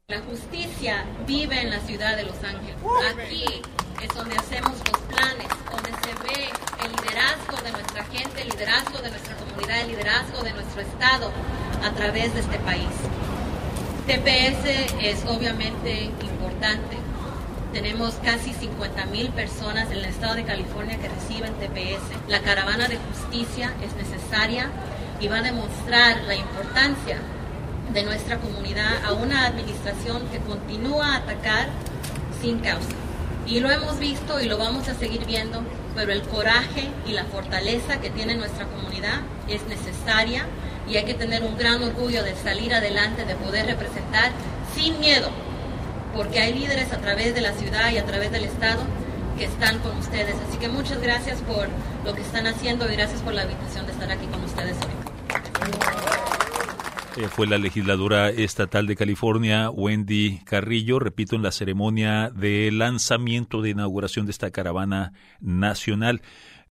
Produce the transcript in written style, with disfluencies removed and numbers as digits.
La justicia vive en la ciudad de Los Ángeles. Aquí es donde hacemos los planes, donde se ve el liderazgo de nuestra gente, el liderazgo de nuestra comunidad, el liderazgo de nuestro estado a través de este país. TPS es obviamente importante. Tenemos casi 50,000 personas en el estado de California que reciben TPS. La caravana de justicia es necesaria y va a demostrar la importancia de nuestra comunidad a una administración que continúa a atacar sin causa. Y lo hemos visto y lo vamos a seguir viendo, pero el coraje y la fortaleza que tiene nuestra comunidad es necesaria y hay que tener un gran orgullo de salir adelante, de poder representar sin miedo, porque hay líderes a través de la ciudad y a través del estado que están con ustedes. Así que muchas gracias por lo que están haciendo y gracias por la invitación de estar aquí con ustedes hoy. Fue la legisladora estatal de California, Wendy Carrillo, repito, en la ceremonia de lanzamiento de inauguración de esta caravana nacional.